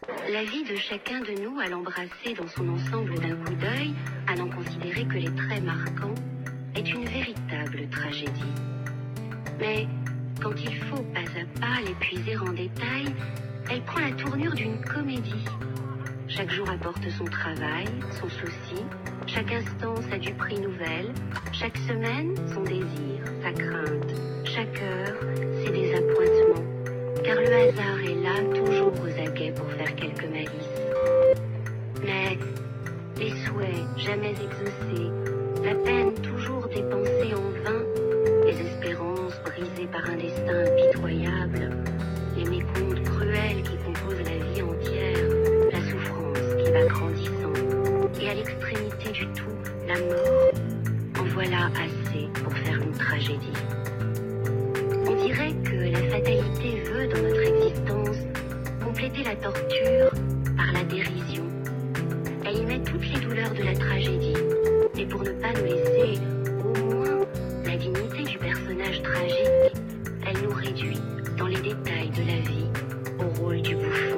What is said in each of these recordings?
La vie de chacun de nous, à l'embrasser dans son ensemble d'un coup d'œil, à n'en considérer que les traits marquants, est une véritable tragédie. Mais quand il faut pas à pas l'épuiser en détail, elle prend la tournure d'une comédie. Chaque jour apporte son travail, son souci, chaque instant sa duperie nouvelle, chaque semaine son désir, sa crainte, chaque heure ses désappointements, car le hasard est là toujours aux aguets pour faire quelques malices. Mais les souhaits jamais exaucés, la peine toujours dépensée en vain, les espérances brisées par un destin impitoyable, les mécomptes cruels qui composent la vie entière, la souffrance qui va grandissant, et à l'extrémité du tout, la mort, en voilà assez pour faire une tragédie. On dirait que la fatalité veut dans notre existence compléter la torture par la dérision. Elle y met toutes les douleurs de la tragédie, et pour ne pas nous laisser au moins la dignité du personnage tragique, elle nous réduit dans les détails de la vie au rôle du bouffon.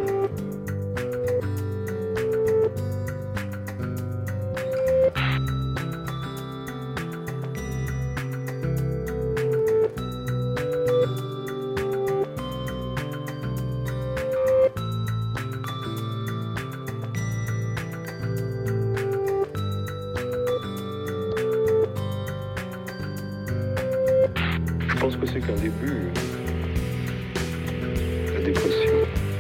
Je pense que c'est qu'un début, la dépression.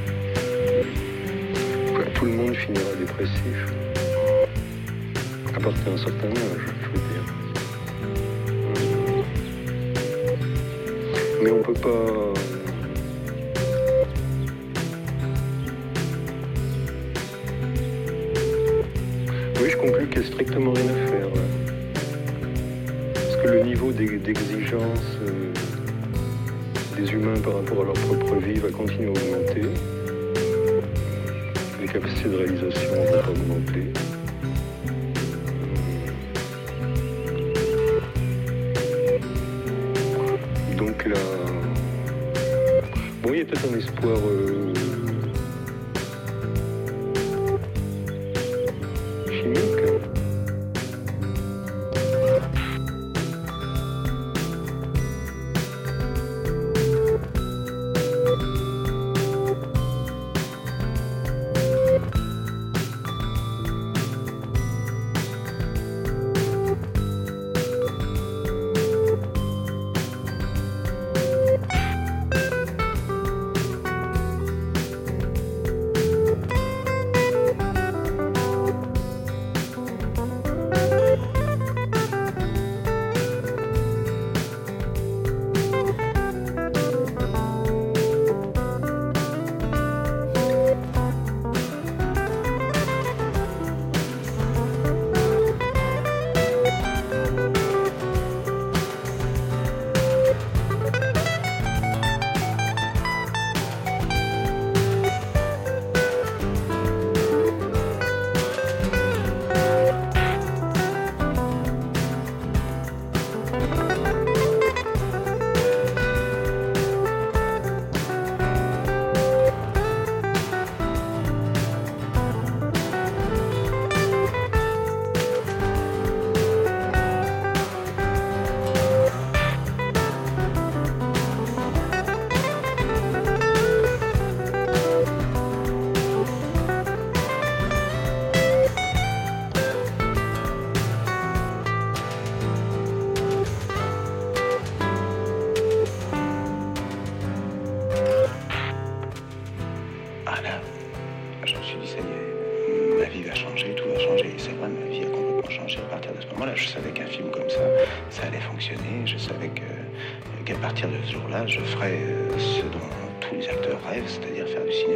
Tout le monde finira dépressif, à partir d'un certain âge, je veux dire. Mais on peut pas... Oui, je conclus qu'il n'y a strictement rien à faire. Parce que le niveau d'exigence des humains par rapport à leur propre vie va continuer à augmenter. Les capacités de réalisation vont augmenter. Donc là... Bon, il y a peut-être un espoir... chimique. Je savais qu'un film comme ça allait fonctionner. Je savais qu'à partir de ce jour-là, je ferais ce dont tous les acteurs rêvent, c'est-à-dire faire du cinéma.